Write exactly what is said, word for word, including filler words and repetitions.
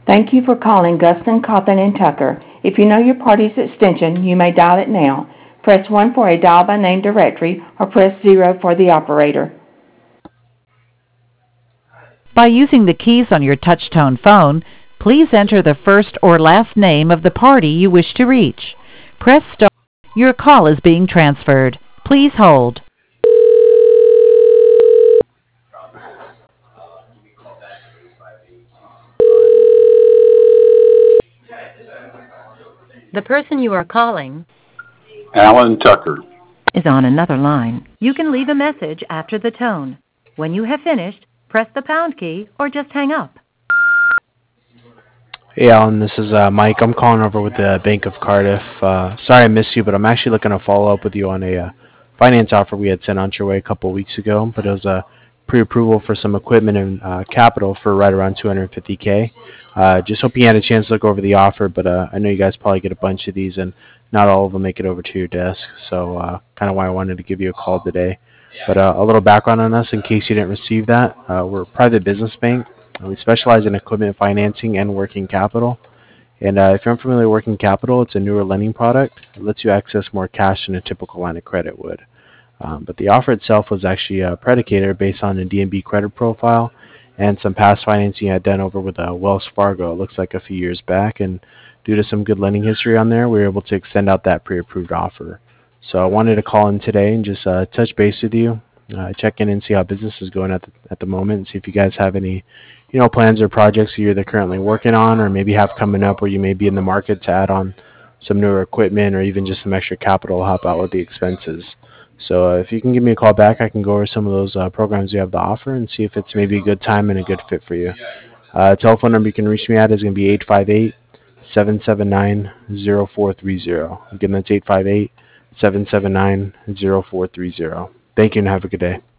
Thank you for calling Guston, Cawthon and Tucker. If you know your party's extension, you may dial it now. Press one for a dial by name directory or press zero for the operator. By using the keys on your touch-tone phone, please enter the first or last name of the party you wish to reach. Press star. Your call is being transferred. Please hold. The person you are calling Alan Tucker is on another line. You can leave a message after the tone. When you have finished, press the pound key or just hang up. Hey Alan, this is uh, Mike. I'm calling over with the Bank of Cardiff. Uh, sorry I missed you, but I'm actually looking to follow up with you on a uh, finance offer we had sent on your way a couple of weeks ago. But it was a pre-approval for some equipment and uh, capital for right around two hundred fifty K. Uh, just hope you had a chance to look over the offer, but uh, I know you guys probably get a bunch of these, and not all of them make it over to your desk. So uh, kind of why I wanted to give you a call today. But uh, a little background on us in case you didn't receive that. Uh, we're a private business bank. We specialize in equipment financing and working capital. And uh, if you're unfamiliar with working capital, it's a newer lending product. It lets you access more cash than a typical line of credit would. Um, but the offer itself was actually uh, predicated based on a D N B credit profile and some past financing I had done over with uh, Wells Fargo, it looks like a few years back. And due to some good lending history on there, we were able to extend out that pre-approved offer. So I wanted to call in today and just uh, touch base with you, uh, check in and see how business is going at the, at the moment, and see if you guys have any you know, plans or projects you're either currently working on or maybe have coming up where you may be in the market to add on some newer equipment or even just some extra capital to help out with the expenses. So uh, if you can give me a call back, I can go over some of those uh, programs you have to offer and see if it's maybe a good time and a good fit for you. Uh, telephone number you can reach me at is going to be eight five eight, seven seven nine, zero four three zero. Again, that's eight five eight, seven seven nine, zero four three zero. Thank you and have a good day.